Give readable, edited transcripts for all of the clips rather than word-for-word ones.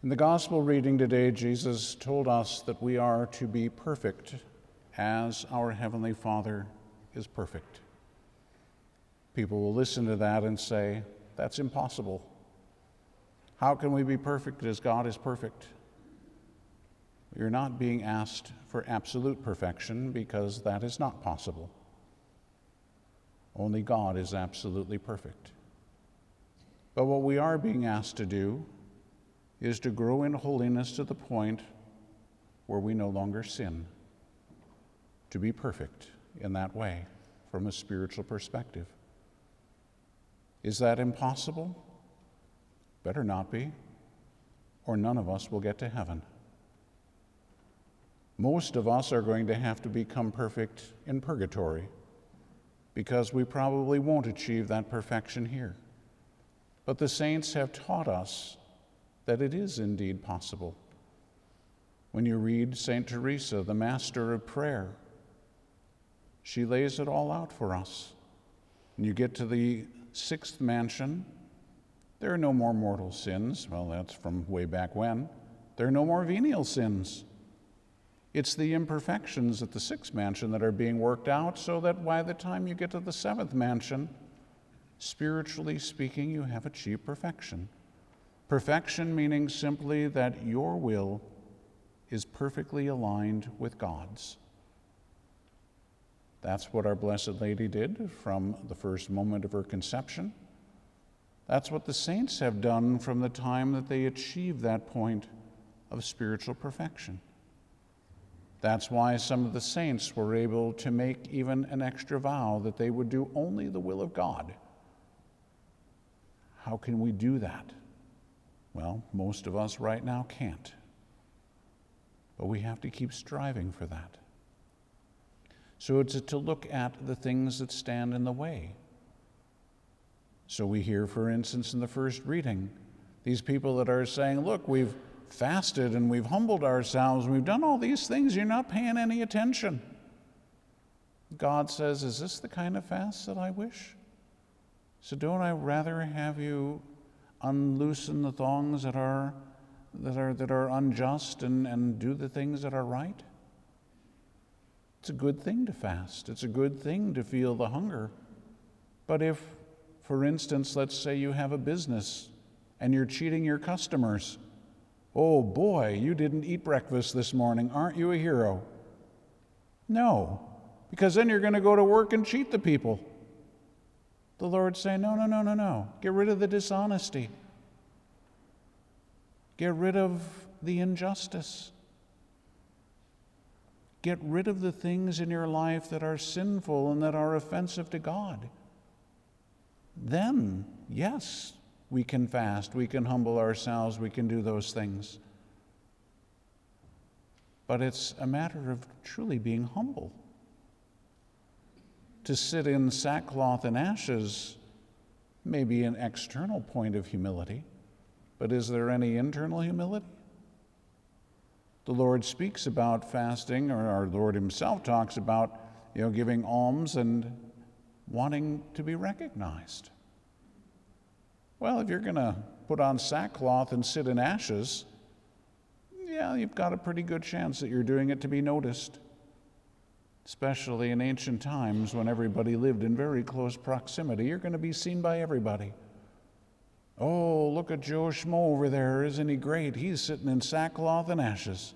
In the gospel reading today, Jesus told us that we are to be perfect as our Heavenly Father is perfect. People will listen to that and say, that's impossible. How can we be perfect as God is perfect? You're not being asked for absolute perfection because that is not possible. Only God is absolutely perfect. But what we are being asked to do is to grow in holiness to the point where we no longer sin, to be perfect in that way from a spiritual perspective. Is that impossible? Better not be, or none of us will get to heaven. Most of us are going to have to become perfect in purgatory because we probably won't achieve that perfection here. But the saints have taught us that it is indeed possible. When you read St. Teresa, the master of prayer, she lays it all out for us. When you get to the sixth mansion, there are no more mortal sins. Well, that's from way back when. There are no more venial sins. It's the imperfections at the sixth mansion that are being worked out so that by the time you get to the seventh mansion, spiritually speaking, you have achieved perfection. Perfection meaning simply that your will is perfectly aligned with God's. That's what our Blessed Lady did from the first moment of her conception. That's what the saints have done from the time that they achieved that point of spiritual perfection. That's why some of the saints were able to make even an extra vow that they would do only the will of God. How can we do that? Well, most of us right now can't. But we have to keep striving for that. So it's to look at the things that stand in the way. So we hear, for instance, in the first reading, these people that are saying, look, we've fasted and we've humbled ourselves, and we've done all these things, you're not paying any attention. God says, is this the kind of fast that I wish? So don't I rather have you unloosen the thongs that are unjust and do the things that are right? It's a good thing to fast. It's a good thing to feel the hunger. But if, for instance, let's say you have a business and you're cheating your customers, oh boy, you didn't eat breakfast this morning, aren't you a hero? No, because then you're going to go to work and cheat the people. The Lord's saying, no. Get rid of the dishonesty. Get rid of the injustice. Get rid of the things in your life that are sinful and that are offensive to God. Then, yes, we can fast, we can humble ourselves, we can do those things. But it's a matter of truly being humble. To sit in sackcloth and ashes may be an external point of humility, but is there any internal humility? The Lord speaks about fasting, or our Lord himself talks about, giving alms and wanting to be recognized. Well, if you're going to put on sackcloth and sit in ashes, yeah, you've got a pretty good chance that you're doing it to be noticed. Especially in ancient times when everybody lived in very close proximity, you're going to be seen by everybody. Oh, look at Joe Schmo over there, isn't he great? He's sitting in sackcloth and ashes.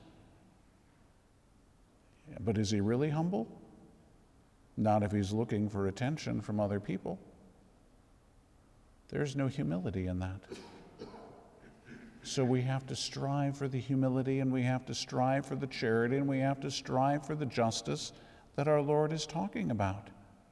Yeah, but is he really humble? Not if he's looking for attention from other people. There's no humility in that. So we have to strive for the humility, and we have to strive for the charity, and we have to strive for the justice that our Lord is talking about.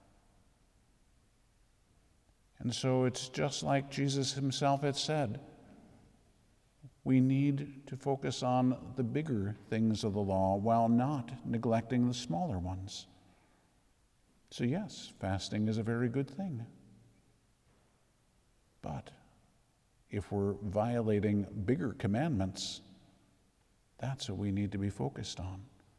And so it's just like Jesus himself had said. We need to focus on the bigger things of the law while not neglecting the smaller ones. So yes, fasting is a very good thing. But if we're violating bigger commandments, that's what we need to be focused on.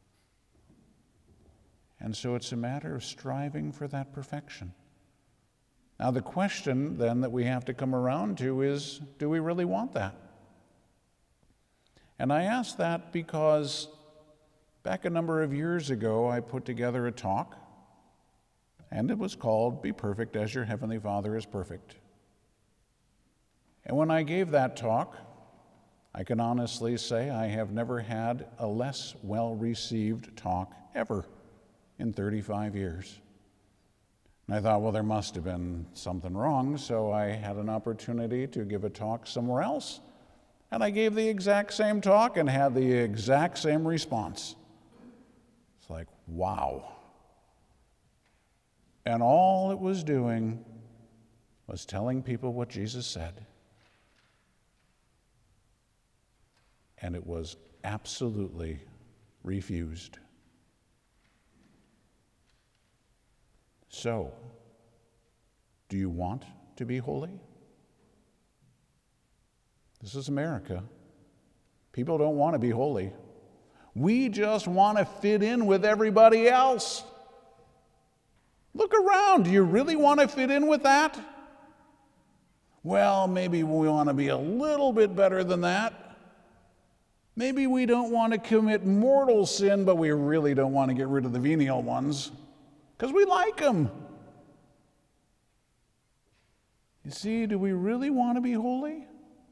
And so it's a matter of striving for that perfection. Now the question then that we have to come around to is, do we really want that? And I ask that because back a number of years ago, I put together a talk, and it was called Be Perfect as Your Heavenly Father is Perfect. And when I gave that talk, I can honestly say I have never had a less well-received talk ever in 35 years. And I thought, well, there must have been something wrong, so I had an opportunity to give a talk somewhere else. And I gave the exact same talk and had the exact same response. It's like, wow. And all it was doing was telling people what Jesus said. And it was absolutely refused. So, do you want to be holy? This is America. People don't want to be holy. We just want to fit in with everybody else. Look around. Do you really want to fit in with that? Well, maybe we want to be a little bit better than that. Maybe we don't want to commit mortal sin, but we really don't want to get rid of the venial ones because we like them. You see, do we really want to be holy?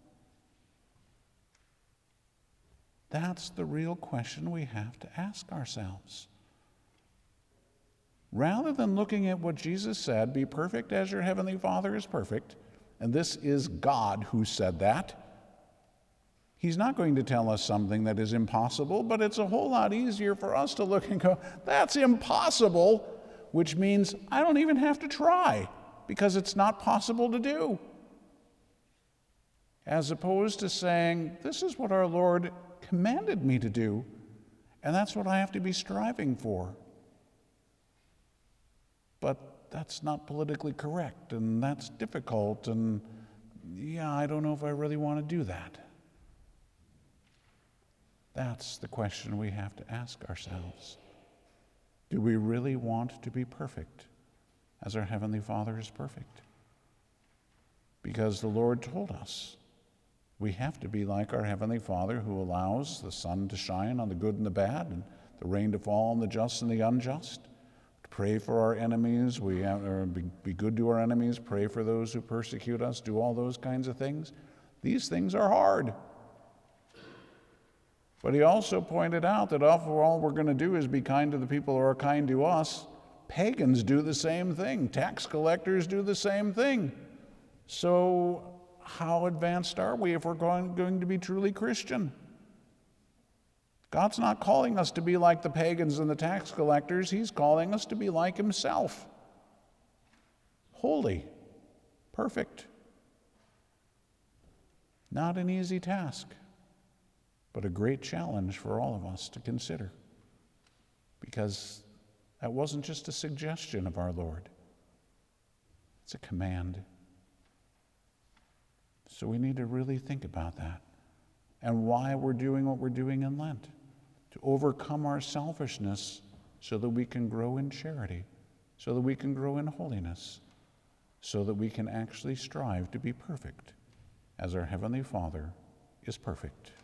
That's the real question we have to ask ourselves. Rather than looking at what Jesus said, be perfect as your heavenly Father is perfect, and this is God who said that, He's not going to tell us something that is impossible, but it's a whole lot easier for us to look and go, that's impossible, which means I don't even have to try because it's not possible to do. As opposed to saying, this is what our Lord commanded me to do, and that's what I have to be striving for. But that's not politically correct, and that's difficult, and yeah, I don't know if I really want to do that. That's the question we have to ask ourselves. Do we really want to be perfect as our Heavenly Father is perfect? Because the Lord told us we have to be like our Heavenly Father who allows the sun to shine on the good and the bad and the rain to fall on the just and the unjust. To pray for our enemies, be good to our enemies, pray for those who persecute us, do all those kinds of things. These things are hard. But he also pointed out that if all we're going to do is be kind to the people who are kind to us, pagans do the same thing. Tax collectors do the same thing. So how advanced are we if we're going to be truly Christian? God's not calling us to be like the pagans and the tax collectors. He's calling us to be like himself. Holy, perfect. Not an easy task, but a great challenge for all of us to consider, because that wasn't just a suggestion of our Lord. It's a command. So we need to really think about that and why we're doing what we're doing in Lent, to overcome our selfishness so that we can grow in charity, so that we can grow in holiness, so that we can actually strive to be perfect as our Heavenly Father is perfect.